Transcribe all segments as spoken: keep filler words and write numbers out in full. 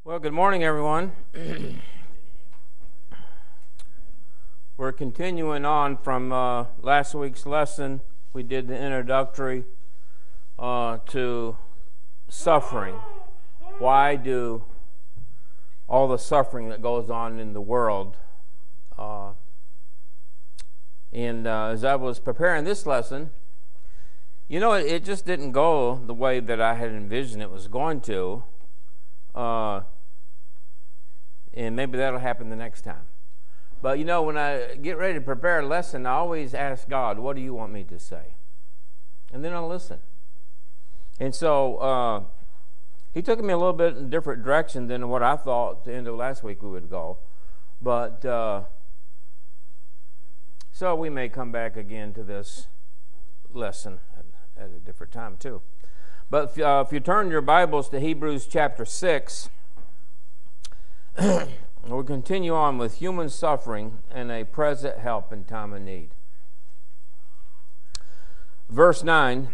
Well, good morning, everyone. We're continuing on from uh, last week's lesson. We did the introductory uh, to suffering. Why do all the suffering that goes on in the world? Uh, and uh, as I was preparing this lesson, you know, it, it just didn't go the way that I had envisioned it was going to. Uh, and maybe that'll happen the next time. But, you know, when I get ready to prepare a lesson, I always ask God, what do you want me to say? And then I'll listen. And so uh, he took me a little bit in a different direction than what I thought the end of last week we would go. But, uh, so we may come back again to this lesson at, at a different time too. But if, uh, if you turn your Bibles to Hebrews chapter six, we'll continue on with human suffering and a present help in time of need. Verse nine,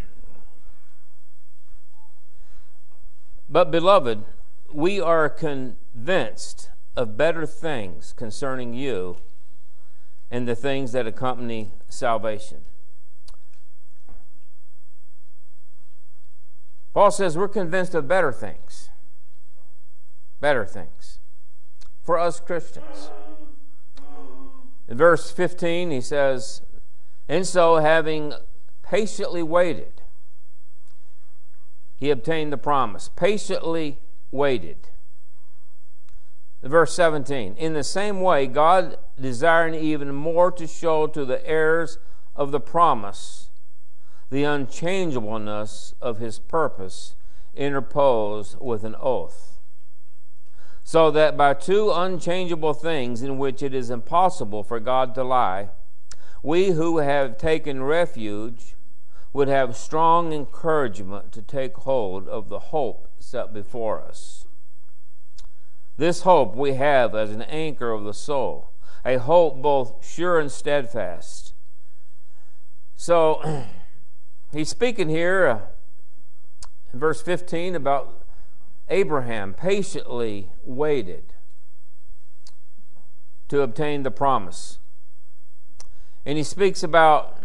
but beloved, we are convinced of better things concerning you and the things that accompany salvation. Paul says we're convinced of better things. Better things. For us Christians. In verse fifteen, he says, and so having patiently waited, he obtained the promise. Patiently waited. In verse seventeen, in the same way, God, desiring even more to show to the heirs of the promise the unchangeableness of his purpose, interposed with an oath, so that by two unchangeable things in which it is impossible for God to lie, we who have taken refuge would have strong encouragement to take hold of the hope set before us. This hope we have as an anchor of the soul, a hope both sure and steadfast. So, he's speaking here uh, in verse fifteen about Abraham patiently waited to obtain the promise. And he speaks about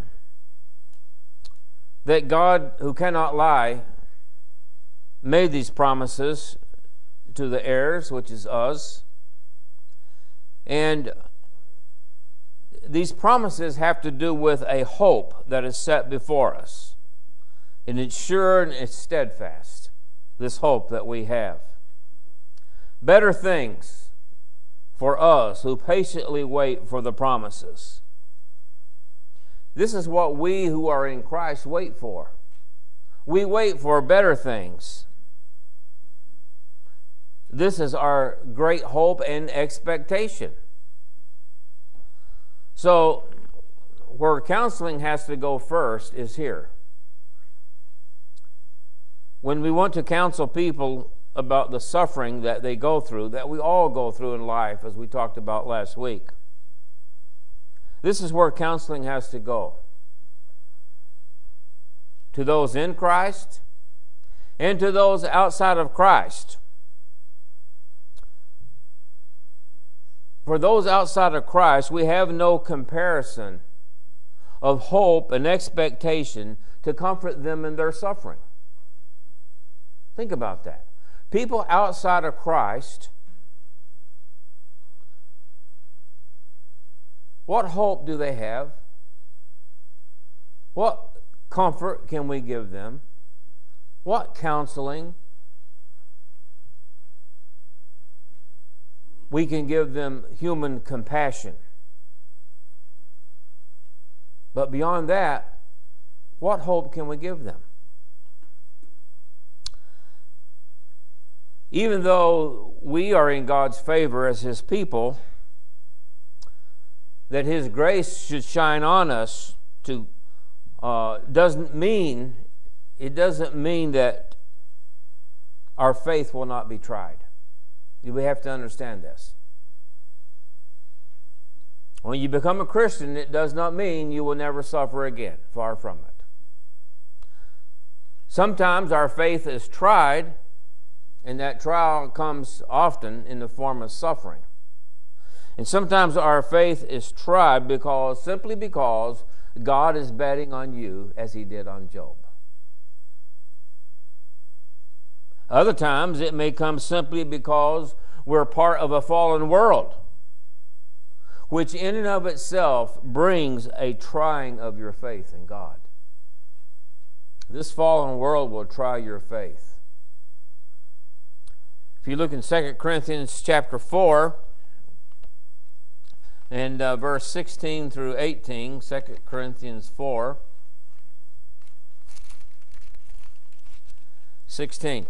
that God, who cannot lie, made these promises to the heirs, which is us. And these promises have to do with a hope that is set before us. And it's sure and it's steadfast. This hope that we have. Better things for us who patiently wait for the promises. This is what we who are in Christ wait for. We wait for better things. This is our great hope and expectation. So, where counseling has to go first is here. When we want to counsel people about the suffering that they go through, that we all go through in life, as we talked about last week, this is where counseling has to go. To those in Christ and to those outside of Christ. For those outside of Christ, we have no comparison of hope and expectation to comfort them in their suffering. Think about that. People outside of Christ, what hope do they have? What comfort can we give them? What counseling? We can give them human compassion. But beyond that, what hope can we give them? Even though we are in God's favor as His people, that His grace should shine on us to uh, doesn't mean it doesn't mean that our faith will not be tried. We have to understand this. When you become a Christian, it does not mean you will never suffer again. Far from it. Sometimes our faith is tried. And that trial comes often in the form of suffering. And sometimes our faith is tried because, simply because God is betting on you as he did on Job. Other times it may come simply because we're part of a fallen world, which in and of itself brings a trying of your faith in God. This fallen world will try your faith. If you look in Second Corinthians chapter four, and uh, verse sixteen through eighteen, Second Corinthians four, sixteen.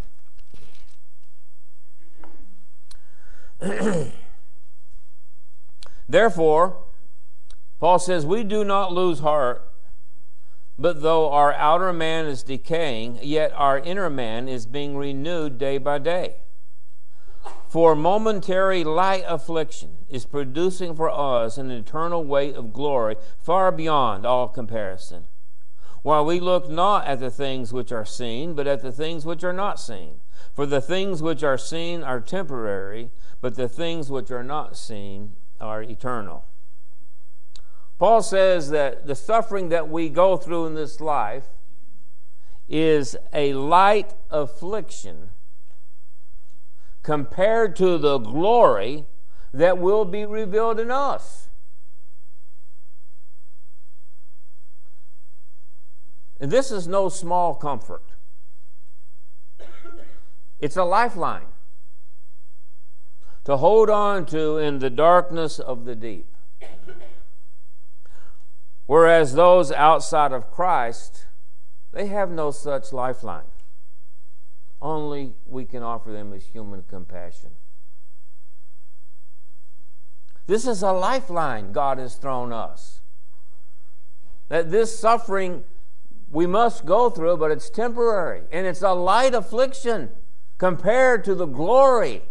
Therefore, Paul says, we do not lose heart, but though our outer man is decaying, yet our inner man is being renewed day by day. For momentary light affliction is producing for us an eternal weight of glory far beyond all comparison. While we look not at the things which are seen, but at the things which are not seen. For the things which are seen are temporary, but the things which are not seen are eternal. Paul says that the suffering that we go through in this life is a light affliction compared to the glory that will be revealed in us. And this is no small comfort. It's a lifeline to hold on to in the darkness of the deep. Whereas those outside of Christ, they have no such lifeline. Only we can offer them is human compassion. This is a lifeline God has thrown us. That this suffering we must go through, but it's temporary. And it's a light affliction compared to the glory.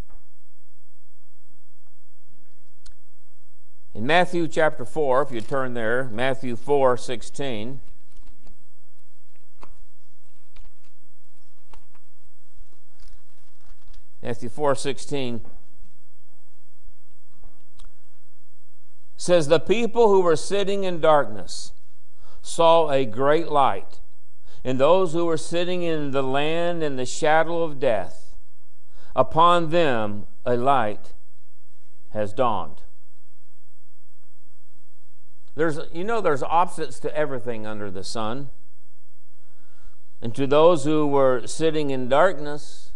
In Matthew chapter four, if you turn there, Matthew four sixteen. Matthew four sixteen says, the people who were sitting in darkness saw a great light, and those who were sitting in the land in the shadow of death, upon them a light has dawned. There's, you know, there's opposites to everything under the sun. And to those who were sitting in darkness,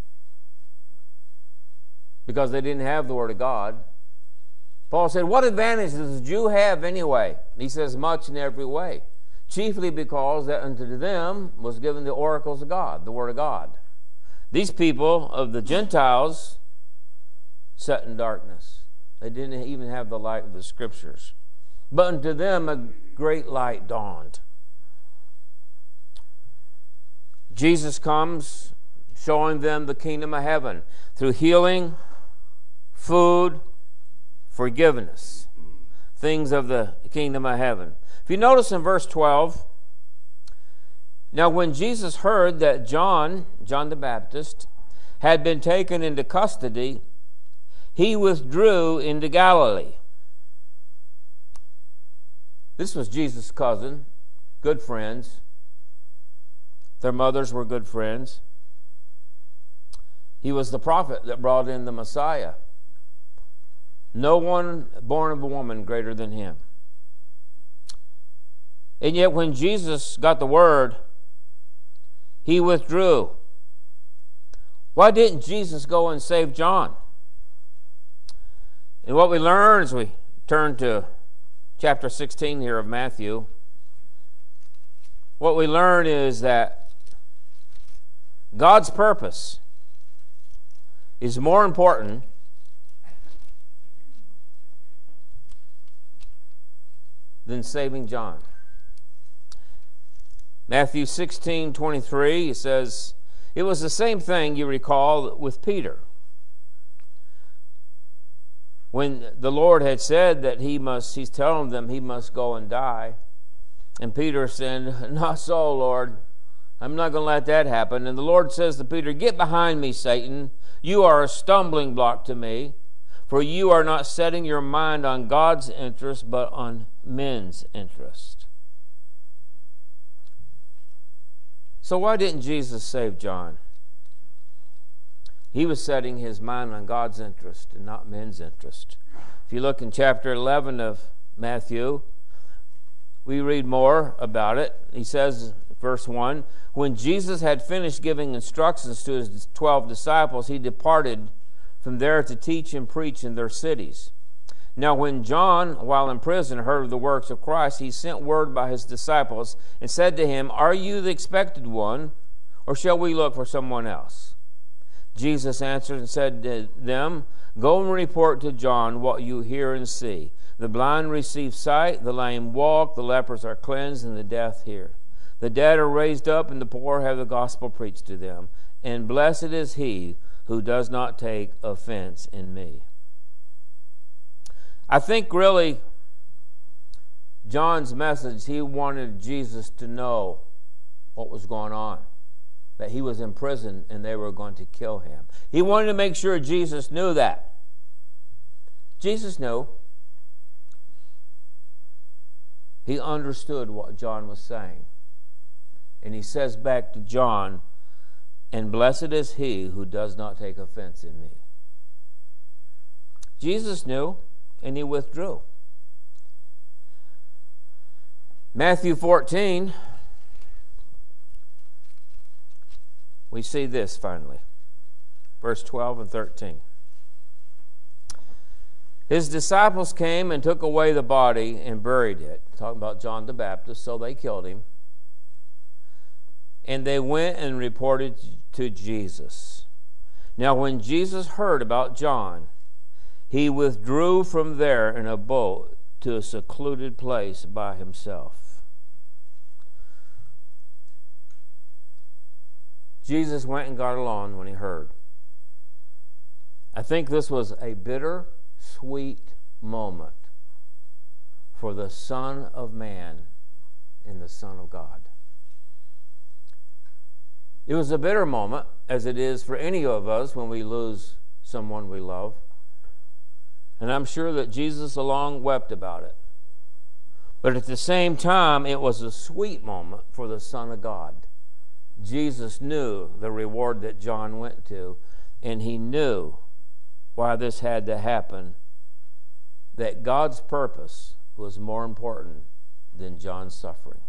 because they didn't have the Word of God, Paul said, what advantage does a Jew have anyway? He says, much in every way. Chiefly because that unto them was given the oracles of God, the Word of God. These people of the Gentiles sat in darkness. They didn't even have the light of the Scriptures. But unto them a great light dawned. Jesus comes showing them the kingdom of heaven through healing, food, forgiveness, things of the kingdom of heaven. If you notice in verse twelve, now when Jesus heard that John, John the Baptist, had been taken into custody, he withdrew into Galilee. This was Jesus' cousin, good friends. Their mothers were good friends. He was the prophet that brought in the Messiah. No one born of a woman greater than him. And yet when Jesus got the word, he withdrew. Why didn't Jesus go and save John? And what we learn as we turn to chapter sixteen here of Matthew, what we learn is that God's purpose is more important than saving John. Matthew sixteen twenty-three, he says, it was the same thing, you recall, with Peter. When the Lord had said that he must, he's telling them he must go and die. And Peter said, not so, Lord. I'm not going to let that happen. And the Lord says to Peter, get behind me, Satan. You are a stumbling block to me, for you are not setting your mind on God's interest, but on men's interest. So why didn't Jesus save John? He was setting his mind on God's interest and not men's interest. If you look in chapter eleven of Matthew, we read more about it. He says, verse one, when Jesus had finished giving instructions to his twelve disciples, he departed from there to teach and preach in their cities. Now when John, while in prison, heard of the works of Christ, he sent word by his disciples and said to him, are you the expected one, or shall we look for someone else? Jesus answered and said to them, go and report to John what you hear and see. The blind receive sight, the lame walk, the lepers are cleansed, and the deaf hear. The dead are raised up, and the poor have the gospel preached to them. And blessed is he who does not take offense in me. I think really John's message, he wanted Jesus to know what was going on, that he was in prison and they were going to kill him. He wanted to make sure Jesus knew that. Jesus knew. He understood what John was saying. And he says back to John, and blessed is he who does not take offense in me. Jesus knew, and he withdrew. Matthew fourteen, we see this finally. Verse twelve and thirteen. His disciples came and took away the body and buried it. Talking about John the Baptist, so they killed him. And they went and reported to Jesus. Now when Jesus heard about John, he withdrew from there in a boat to a secluded place by himself. Jesus went and got alone when he heard. I think this was a bitter, sweet moment for the Son of Man and the Son of God. It was a bitter moment, as it is for any of us when we lose someone we love. And I'm sure that Jesus alone wept about it. But at the same time, it was a sweet moment for the Son of God. Jesus knew the reward that John went to, and he knew why this had to happen, that God's purpose was more important than John's suffering.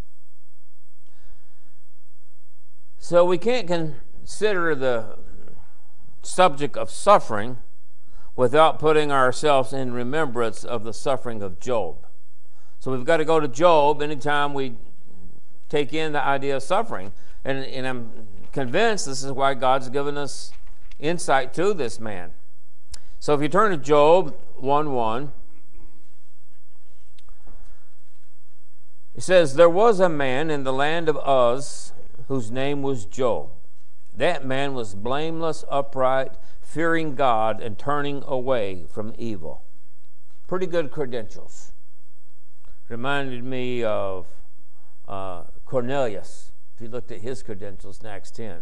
So we can't consider the subject of suffering without putting ourselves in remembrance of the suffering of Job. So we've got to go to Job anytime we take in the idea of suffering. And, and I'm convinced this is why God's given us insight to this man. So if you turn to Job one one, it says, there was a man in the land of Uz whose name was Job. That man was blameless, upright, fearing God, and turning away from evil. Pretty good credentials. Reminded me of uh, Cornelius, if you looked at his credentials in Acts ten.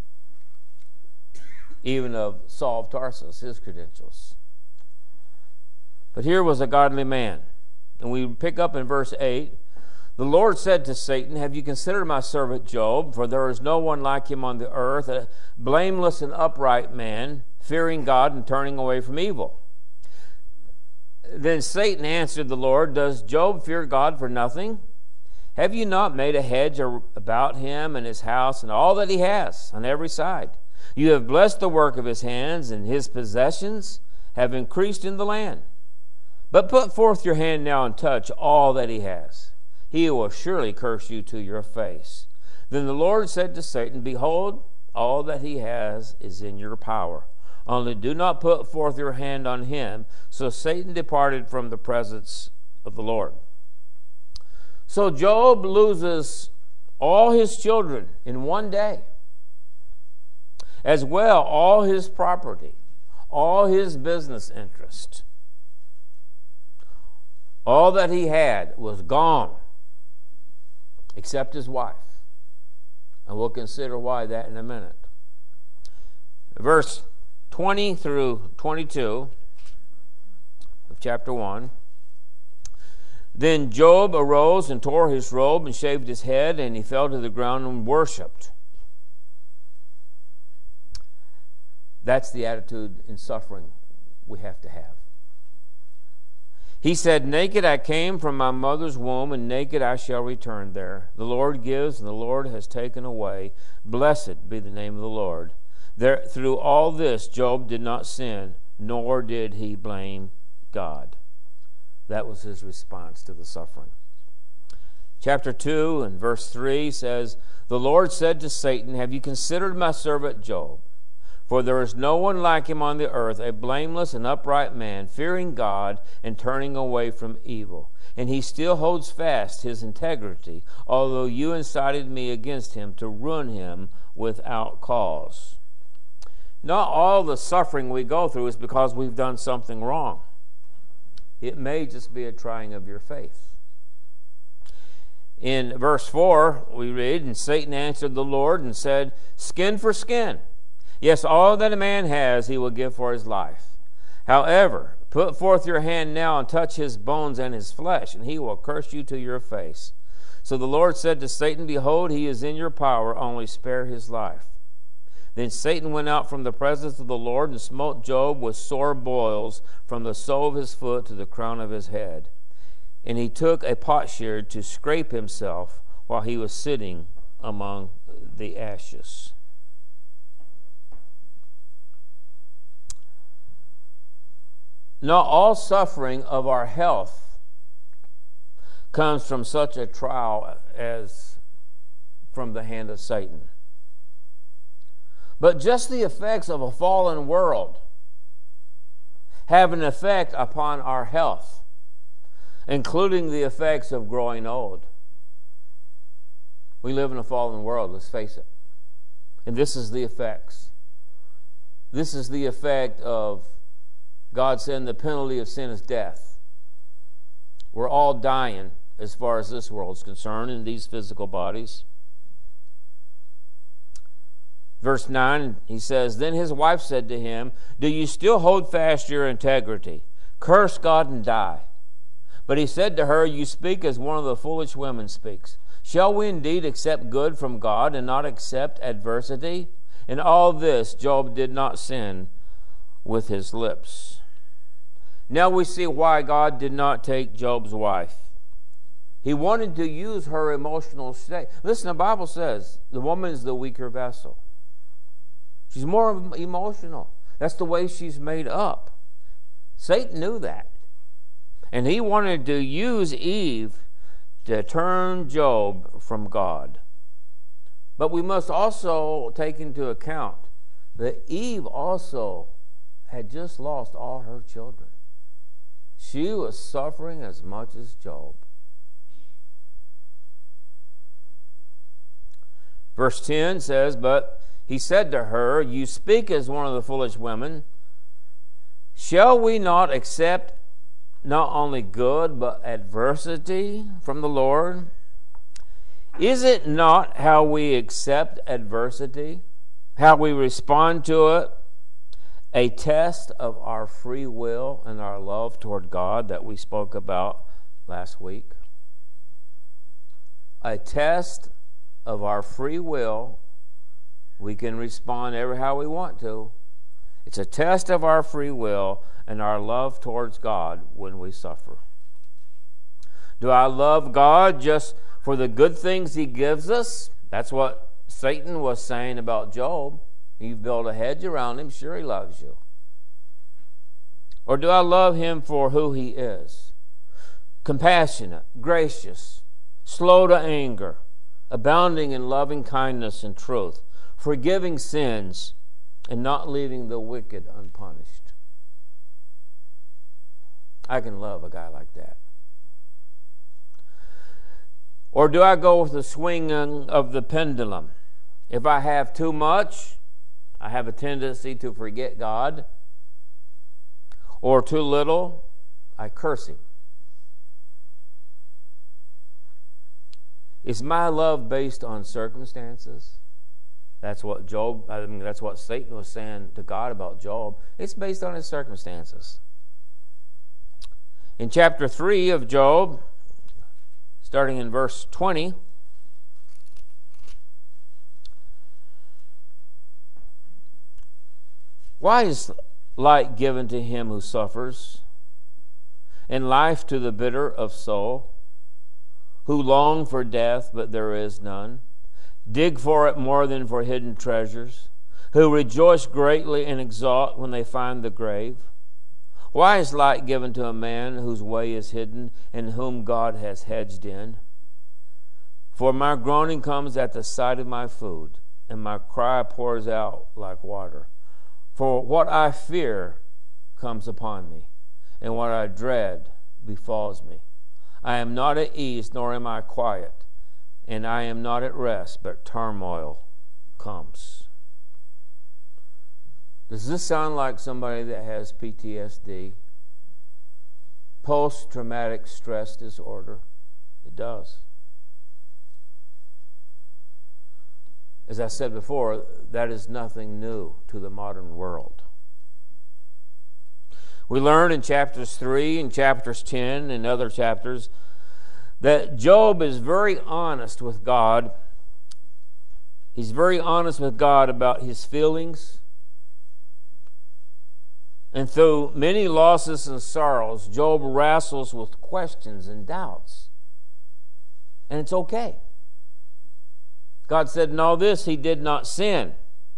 Even of Saul of Tarsus, his credentials. But here was a godly man. And we pick up in verse eight, the Lord said to Satan, have you considered my servant Job? For there is no one like him on the earth, a blameless and upright man, fearing God and turning away from evil. Then Satan answered the Lord, does Job fear God for nothing? Have you not made a hedge about him and his house and all that he has on every side? You have blessed the work of his hands, and his possessions have increased in the land. But put forth your hand now and touch all that he has. He will surely curse you to your face. Then the Lord said to Satan, behold, all that he has is in your power. Only do not put forth your hand on him. So Satan departed from the presence of the Lord. So Job loses all his children in one day. As well, all his property, all his business interest. All that he had was gone, except his wife. And we'll consider why that in a minute. Verse twenty through twenty-two of chapter one. Then Job arose and tore his robe and shaved his head, and he fell to the ground and worshipped. That's the attitude in suffering we have to have. He said, naked I came from my mother's womb, and naked I shall return there. The Lord gives, and the Lord has taken away. Blessed be the name of the Lord. There, through all this, Job did not sin, nor did he blame God. That was his response to the suffering. Chapter two and verse three says, the Lord said to Satan, have you considered my servant Job? For there is no one like him on the earth, a blameless and upright man, fearing God and turning away from evil. And he still holds fast his integrity, although you incited me against him to ruin him without cause. Not all the suffering we go through is because we've done something wrong. It may just be a trying of your faith. In verse four, we read, and Satan answered the Lord and said, skin for skin. Yes, all that a man has he will give for his life. However, put forth your hand now and touch his bones and his flesh, and he will curse you to your face. So the Lord said to Satan, behold, he is in your power, only spare his life. Then Satan went out from the presence of the Lord and smote Job with sore boils from the sole of his foot to the crown of his head. And he took a potsherd to scrape himself while he was sitting among the ashes. Not all suffering of our health comes from such a trial as from the hand of Satan. But just the effects of a fallen world have an effect upon our health, including the effects of growing old. We live in a fallen world, let's face it. And this is the effects. This is the effect of God saying the penalty of sin is death. We're all dying as far as this world is concerned in these physical bodies. Verse nine, he says, then his wife said to him, do you still hold fast your integrity? Curse God and die. But he said to her, you speak as one of the foolish women speaks. Shall we indeed accept good from God and not accept adversity? In all this, Job did not sin with his lips. Now we see why God did not take Job's wife. He wanted to use her emotional state. Listen, the Bible says the woman is the weaker vessel. She's more emotional. That's the way she's made up. Satan knew that. And he wanted to use Eve to turn Job from God. But we must also take into account that Eve also had just lost all her children. She was suffering as much as Job. Verse ten says, but he said to her, you speak as one of the foolish women. Shall we not accept not only good, but adversity from the Lord? Is it not how we accept adversity, how we respond to it, a test of our free will and our love toward God that we spoke about last week? A test of our free will. We can respond ever how we want to. It's a test of our free will and our love towards God when we suffer. Do I love God just for the good things He gives us? That's what Satan was saying about Job. You've built a hedge around him, sure he loves you. Or do I love him for who he is? Compassionate, gracious, slow to anger, abounding in loving kindness and truth, forgiving sins, and not leaving the wicked unpunished. I can love a guy like that. Or do I go with the swinging of the pendulum? If I have too much, I have a tendency to forget God. Or too little, I curse Him. Is my love based on circumstances? That's what Job, I mean, that's what Satan was saying to God about Job. It's based on his circumstances. In chapter three of Job, starting in verse twenty, why is light given to him who suffers, and life to the bitter of soul, who long for death, but there is none, dig for it more than for hidden treasures, who rejoice greatly and exult when they find the grave? Why is light given to a man whose way is hidden, and whom God has hedged in? For my groaning comes at the sight of my food, and my cry pours out like water. For what I fear comes upon me, and what I dread befalls me. I am not at ease, nor am I quiet, and I am not at rest, but turmoil comes. Does this sound like somebody that has P T S D? Post-traumatic stress disorder? It does. As I said before, that is nothing new to the modern world. We learn in chapters three and chapters ten and other chapters that Job is very honest with God. He's very honest with God about his feelings. And through many losses and sorrows, Job wrestles with questions and doubts. And it's okay. God said in all this he did not sin.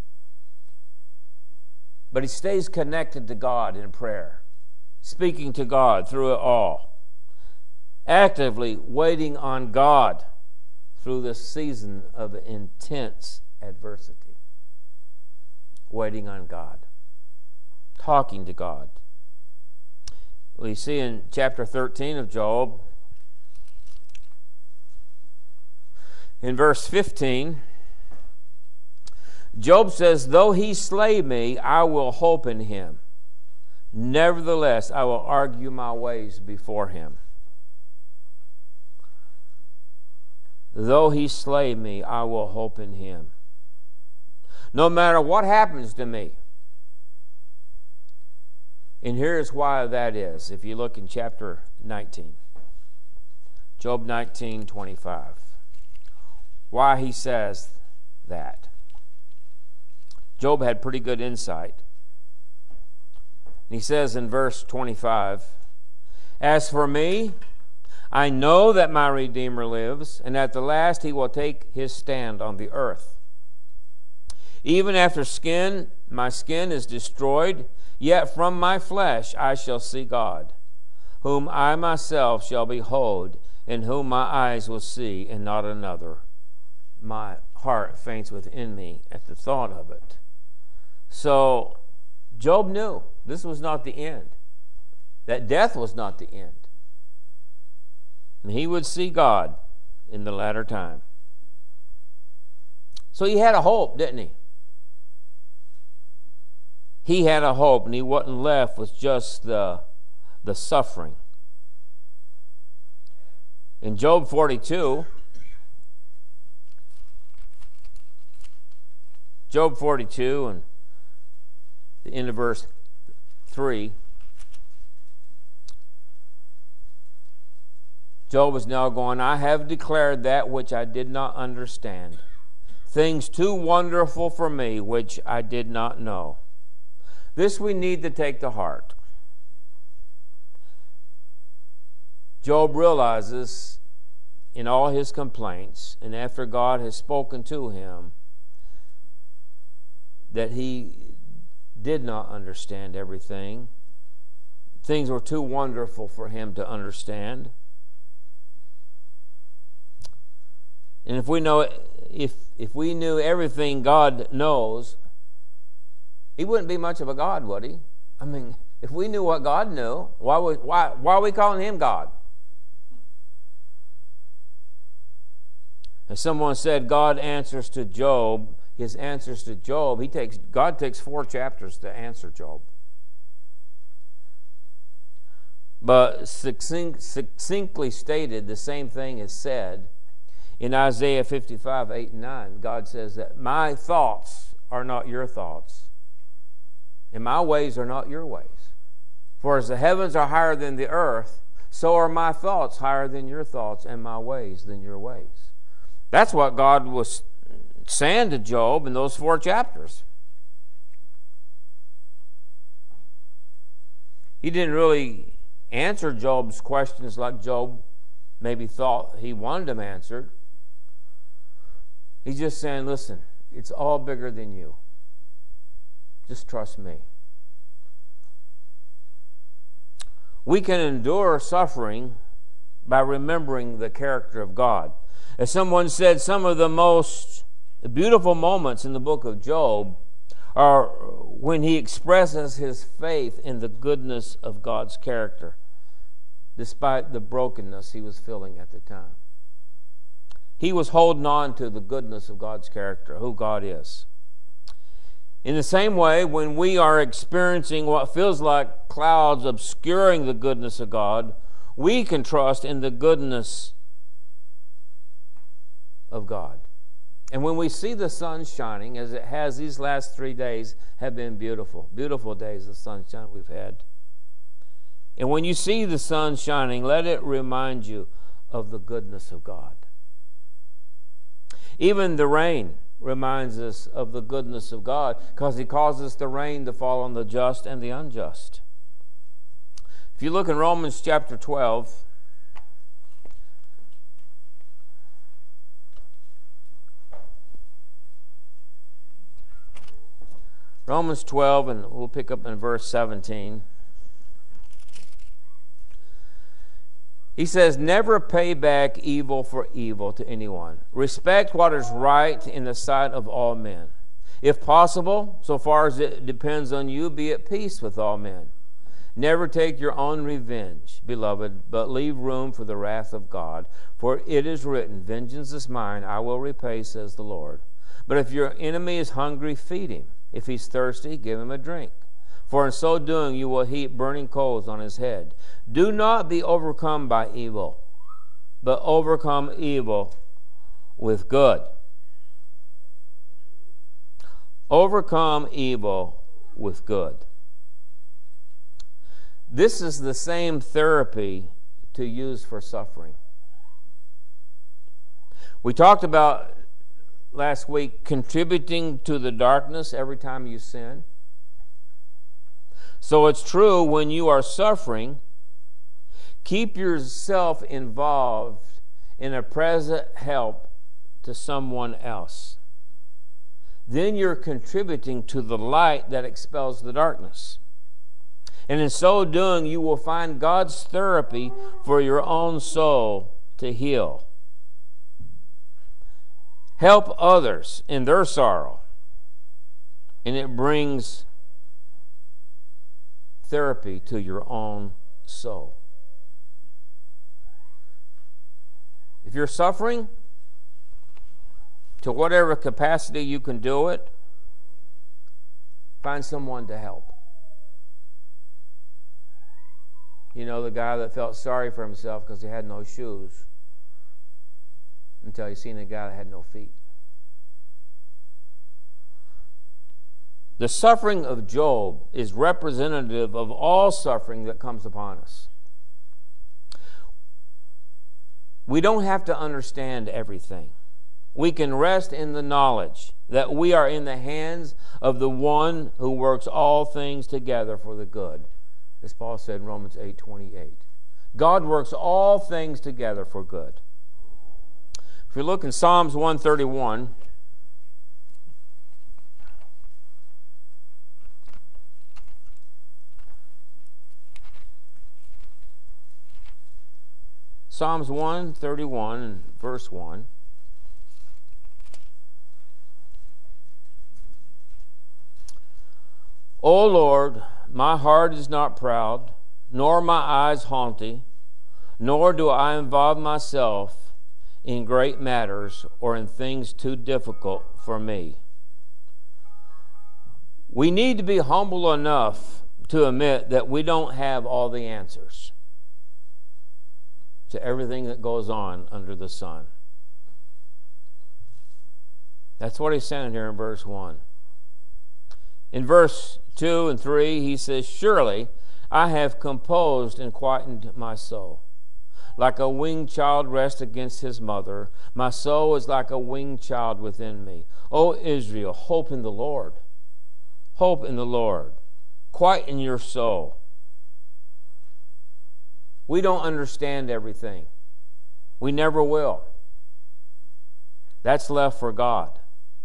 But he stays connected to God in prayer, speaking to God through it all, actively waiting on God through this season of intense adversity. Waiting on God, talking to God. We see in chapter thirteen of Job, in verse fifteen, Job says, though he slay me, I will hope in him. Nevertheless, I will argue my ways before him. Though he slay me, I will hope in him. No matter what happens to me. And here's why that is. If you look in chapter nineteen. Job nineteen twenty-five. Why he says that. Job had pretty good insight. He says in verse twenty-five, as for me, I know that my Redeemer lives, and at the last he will take his stand on the earth. Even after skin, my skin is destroyed, yet from my flesh I shall see God, whom I myself shall behold, and whom my eyes will see, and not another. My heart faints within me at the thought of it. So Job knew this was not the end, that death was not the end. And he would see God in the latter time. So he had a hope, didn't he? He had a hope, and he wasn't left with just the, the suffering. In Job forty-two, Job forty-two and the end of verse three, Job is now going, I have declared that which I did not understand, things too wonderful for me which I did not know. This we need to take to heart. Job realizes in all his complaints, and after God has spoken to him, that he did not understand everything. Things were too wonderful for him to understand. And if we know, if if we knew everything God knows, he wouldn't be much of a God, would he? I mean, if we knew what God knew, why would why why are we calling him God? As someone said, God answers to Job. His answers to Job, he takes God takes four chapters to answer Job. But succinct, succinctly stated, the same thing is said In Isaiah fifty-five, eight and nine, God says that my thoughts are not your thoughts, and my ways are not your ways. For as the heavens are higher than the earth, so are my thoughts higher than your thoughts, and my ways than your ways. That's what God was saying to Job in those four chapters. He didn't really answer Job's questions like Job maybe thought he wanted them answered. He's just saying, listen, it's all bigger than you. Just trust me. We can endure suffering by remembering the character of God. As someone said, some of the most beautiful moments in the book of Job are when he expresses his faith in the goodness of God's character, despite the brokenness he was feeling at the time. He was holding on to the goodness of God's character, who God is. In the same way, when we are experiencing what feels like clouds obscuring the goodness of God, we can trust in the goodness of God. And when we see the sun shining, as it has these last three days, have been beautiful, beautiful days of sunshine we've had. And when you see the sun shining, let it remind you of the goodness of God. Even the rain reminds us of the goodness of God, because He causes the rain to fall on the just and the unjust. If you look in Romans chapter twelve, Romans twelve, and we'll pick up in verse seventeen. He says, never pay back evil for evil to anyone. Respect what is right in the sight of all men. If possible, so far as it depends on you, be at peace with all men. Never take your own revenge, beloved, but leave room for the wrath of God. For it is written, vengeance is mine, I will repay, says the Lord. But if your enemy is hungry, feed him. If he's thirsty, give him a drink. For in so doing you will heap burning coals on his head. Do not be overcome by evil, but overcome evil with good. Overcome evil with good. This is the same therapy to use for suffering. We talked about last week contributing to the darkness every time you sin. So it's true when you are suffering, keep yourself involved in a present help to someone else. Then you're contributing to the light that expels the darkness. And in so doing, you will find God's therapy for your own soul to heal. Help others in their sorrow, and it brings therapy to your own soul. If you're suffering, to whatever capacity you can do it, find someone to help. You know, the guy that felt sorry for himself because he had no shoes, until he seen a guy that had no feet. The suffering of Job is representative of all suffering that comes upon us. We don't have to understand everything. We can rest in the knowledge that we are in the hands of the one who works all things together for the good, as Paul said in Romans eight twenty-eight. God works all things together for good. If we look in Psalms one thirty-one, Psalms one thirty-one, verse one. O Lord, my heart is not proud, nor my eyes haughty, nor do I involve myself in great matters or in things too difficult for me. We need to be humble enough to admit that we don't have all the answers to everything that goes on under the sun. That's what he's saying here in verse one. In verse two and three, he says, surely I have composed and quietened my soul. Like a winged child rests against his mother, my soul is like a winged child within me. O Israel, hope in the Lord. Hope in the Lord. Quieten your soul. We don't understand everything. We never will. That's left for God.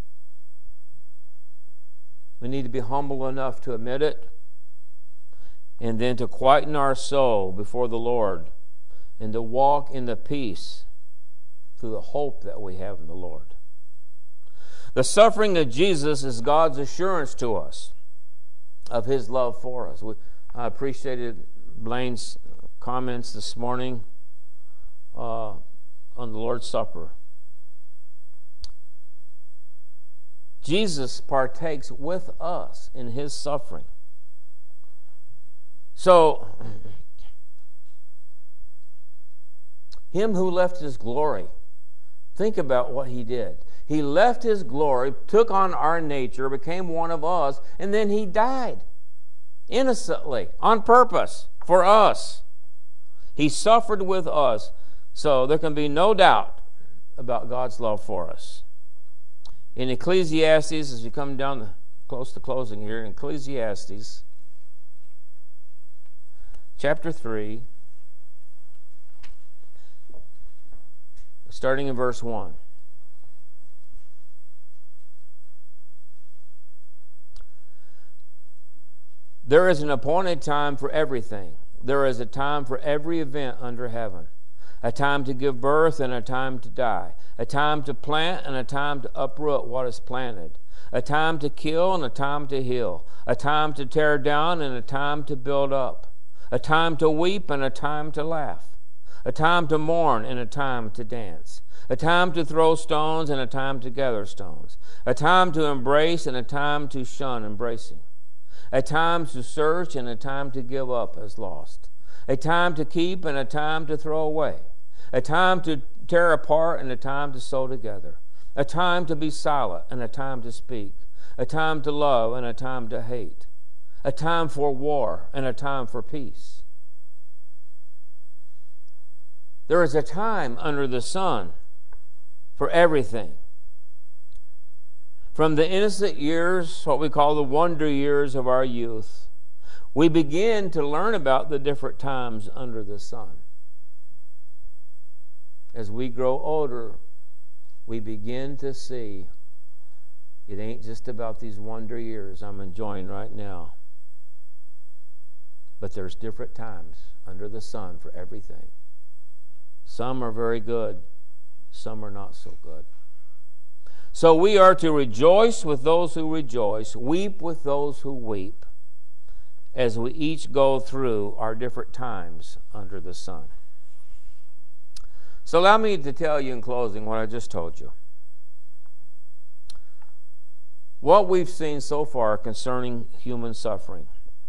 We need to be humble enough to admit it, and then to quieten our soul before the Lord, and to walk in the peace through the hope that we have in the Lord. The suffering of Jesus is God's assurance to us of His love for us. We, I appreciated Blaine's comments this morning uh, on the Lord's Supper. Jesus partakes with us in His suffering. So, Him who left His glory, think about what He did. He left His glory, took on our nature, became one of us, and then He died innocently, on purpose, for us. He suffered with us, so there can be no doubt about God's love for us. In Ecclesiastes, as we come down the, close to closing here, in Ecclesiastes, chapter three, starting in verse one. There is an appointed time for everything. There is a time for every event under heaven. A time to give birth and a time to die. A time to plant and a time to uproot what is planted. A time to kill and a time to heal. A time to tear down and a time to build up. A time to weep and a time to laugh. A time to mourn and a time to dance. A time to throw stones and a time to gather stones. A time to embrace and a time to shun embracing. A time to search and a time to give up as lost. A time to keep and a time to throw away. A time to tear apart and a time to sew together. A time to be silent and a time to speak. A time to love and a time to hate. A time for war and a time for peace. There is a time under the sun for everything. From the innocent years, what we call the wonder years of our youth, we begin to learn about the different times under the sun. As we grow older, we begin to see it ain't just about these wonder years I'm enjoying right now. But there's different times under the sun for everything. Some are very good, some are not so good. So we are to rejoice with those who rejoice, weep with those who weep, as we each go through our different times under the sun. So allow me to tell you in closing what I just told you. What we've seen so far concerning human suffering.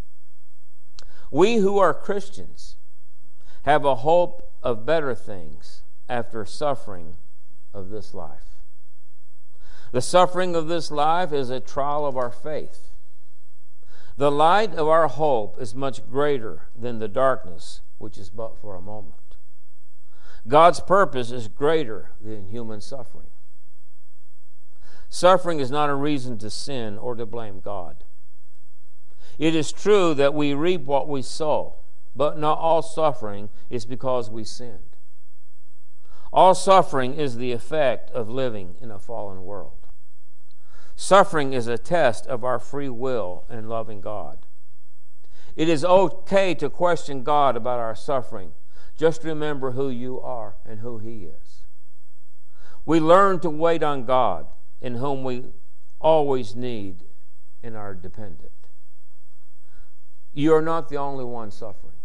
We who are Christians have a hope of better things after suffering of this life. The suffering of this life is a trial of our faith. The light of our hope is much greater than the darkness, which is but for a moment. God's purpose is greater than human suffering. Suffering is not a reason to sin or to blame God. It is true that we reap what we sow, but not all suffering is because we sinned. All suffering is the effect of living in a fallen world. Suffering is a test of our free will in loving God. It is okay to question God about our suffering. Just remember who you are and who He is. We learn to wait on God, in whom we always need and are dependent. You are not the only one suffering.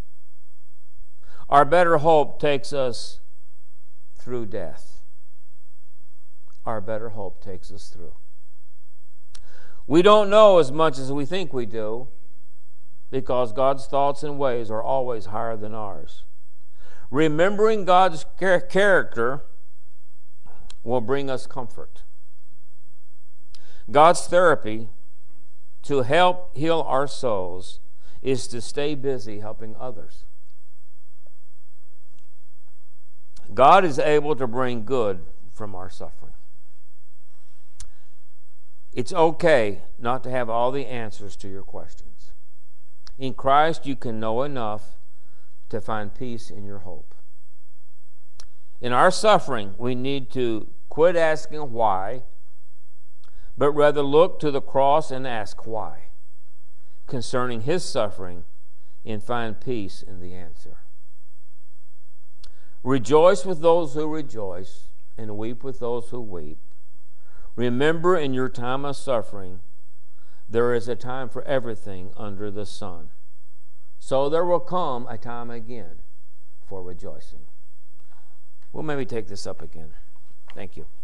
Our better hope takes us through death. Our better hope takes us through. We don't know as much as we think we do, because God's thoughts and ways are always higher than ours. Remembering God's character will bring us comfort. God's therapy to help heal our souls is to stay busy helping others. God is able to bring good from our suffering. It's okay not to have all the answers to your questions. In Christ, you can know enough to find peace in your hope. In our suffering, we need to quit asking why, but rather look to the cross and ask why concerning his suffering and find peace in the answer. Rejoice with those who rejoice and weep with those who weep. Remember, in your time of suffering, there is a time for everything under the sun. So there will come a time again for rejoicing. We'll maybe take this up again. Thank you.